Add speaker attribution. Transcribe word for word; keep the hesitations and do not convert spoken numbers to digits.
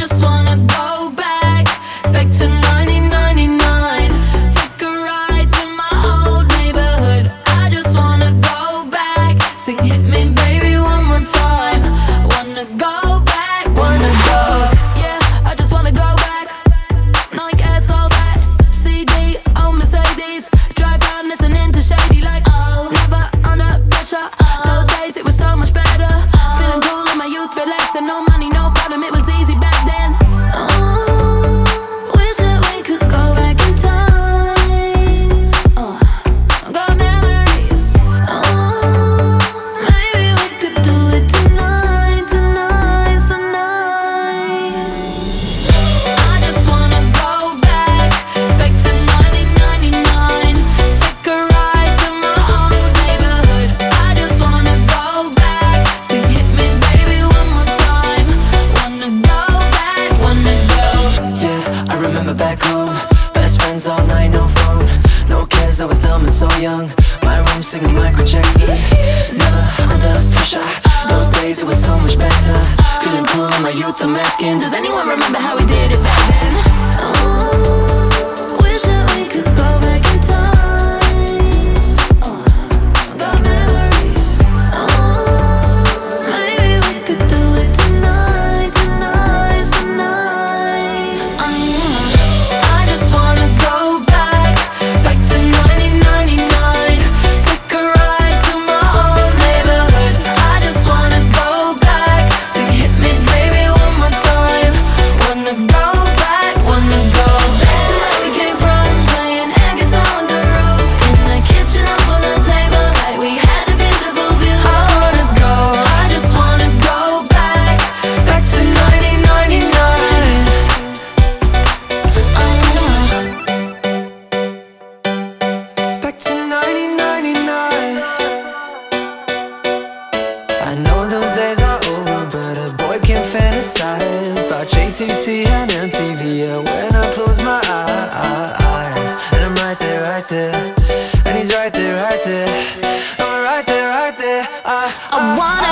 Speaker 1: just wanna go back, back to nineteen ninety-nine. Take a ride to my old neighborhood. I just wanna go back. Sing hit me baby one more time. Wanna go back, wanna go. Yeah, I just wanna go back. No, I can't solve that. C D, oh Mercedes. Drive down listening to Shady like oh. Never under pressure. Those days it was so much better. Feeling cool in my youth, relaxing. No money, no problem, it was easy back then. Oh, wish that we could go back in time. Oh, got memories. Oh, maybe we could do it tonight, tonight, tonight. I just wanna go back, back to nineteen ninety-nine. Take a ride to my old neighborhood. I just wanna go back. Sing hit me baby one more time. Wanna go back, wanna go.
Speaker 2: Yeah, I remember back home. Best friends all night, no phone, no cares, I was dumb and so young. My room singing Michael Jackson. Never under pressure. Those days it was so much better. Feeling cool in my youth, I'm asking,
Speaker 1: Does anyone remember how we did it back then? Oh, wish that we could go back in time. Oh, got memories. Oh, maybe we could do it tonight, tonight, tonight. Mm. I just wanna go back, back to nineteen ninety-nine. Take a ride to my old neighborhood. I just wanna go back. Sing hit me baby one more time. Wanna go back, wanna go back to where we came from, playing air guitar on the roof, in the kitchen up on the table, like we had a beautiful view. I wanna go, I just wanna go back, back to nineteen ninety-nine.
Speaker 2: back to nineteen ninety-nine. I know those days are over, but a boy can fantasize about J T T and M T V. Yeah, when I close my eyes, and I'm right there, right there, and he's right there, right there, I'm right there, right there. I,
Speaker 1: I wanna